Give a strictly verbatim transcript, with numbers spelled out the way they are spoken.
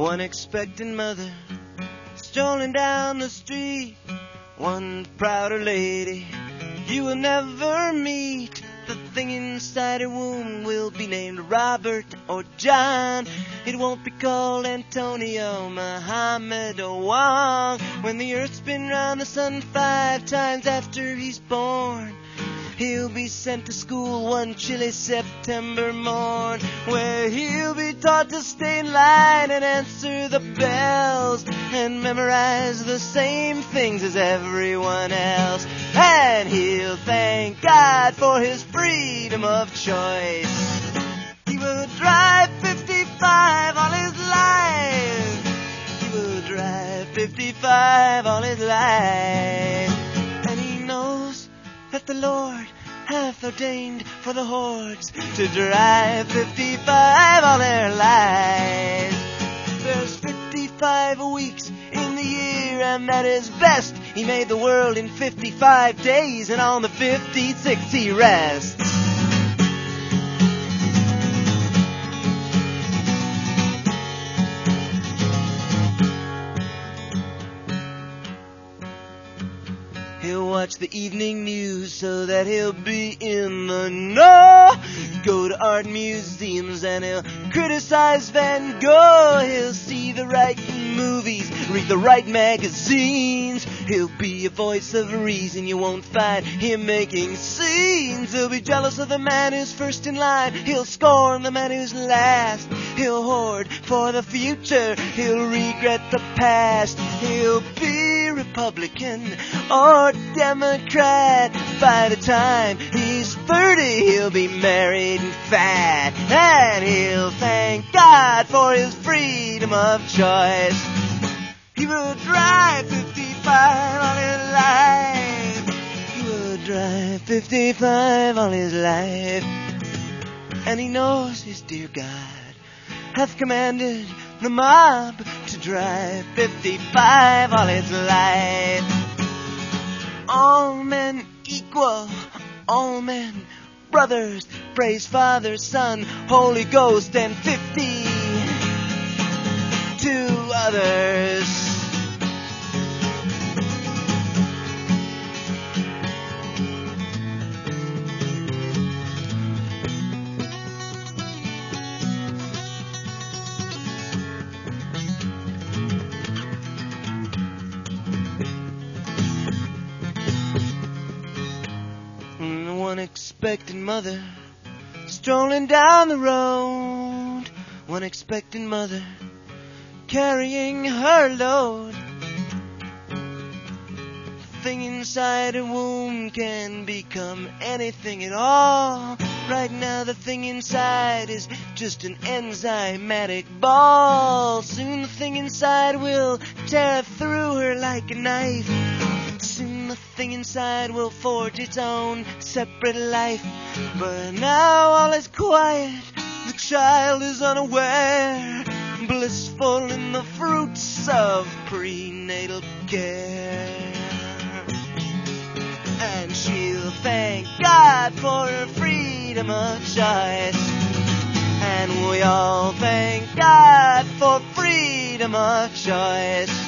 One expectant mother strolling down the street, one prouder lady you will never meet. The thing inside her womb will be named Robert or John. It won't be called Antonio, Muhammad, or Wong. When the earth spins round the sun five times after he's born, he'll be sent to school one chilly September morn, where he'll be taught to stay in line and answer the bells and memorize the same things as everyone else. And he'll thank God for his freedom of choice. He will drive fifty-five all his life. He will drive fifty-five all his life. And he knows that the Lord hath ordained for the hordes to drive fifty-five all their lives. There's fifty-five weeks in the year, and at his best he made the world in fifty-five days, and on the fifty-sixth he rests. He'll watch the evening news so that he'll be in the know. Go to art museums and he'll criticize Van Gogh. He'll see the right movies, read the right magazines. He'll be a voice of reason. You won't find him making scenes. He'll be jealous of the man who's first in line. He'll scorn the man who's last. He'll hoard for the future. He'll regret the past. He'll be Republican or Democrat. By the time he's thirty, he'll be married and fat. And he'll thank God for his freedom of choice. He will drive fifty-five all his life. He will drive fifty-five all his life. And he knows his dear God hath commanded the mob to drive fifty-five all his life. All men equal, all men brothers, praise Father, Son, Holy Ghost, and fifty-two others. One expectant mother strolling down the road. One expectant mother carrying her load. The thing inside her womb can become anything at all. Right now the thing inside is just an enzymatic ball. Soon the thing inside will tear through her like a knife. Soon the thing inside will forge its own separate life. But now all is quiet, the child is unaware, blissful in the fruits of prenatal care. And she'll thank God for her freedom of choice. And we all thank God for freedom of choice.